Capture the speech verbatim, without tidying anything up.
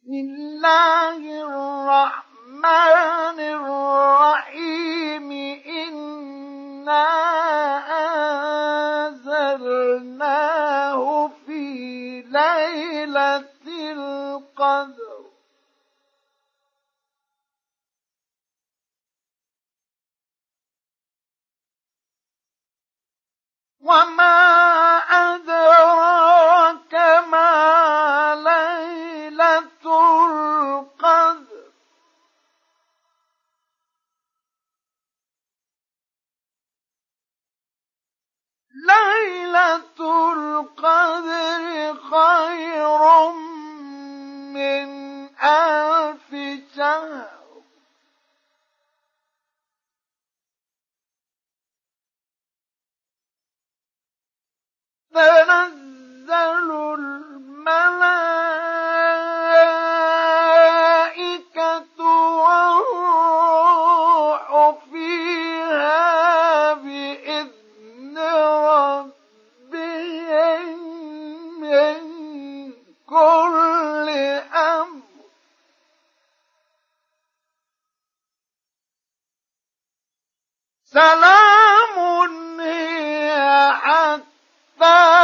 بسم الله الرحمن الرحيم إنا أنزلناه في ليلة القدر وما أدراك ما ليلة القدر ليلة القدر خير من ألف شهر تنزل الملائكة والروح فيها بإذن ربهم من كل أمر سلام هي حتى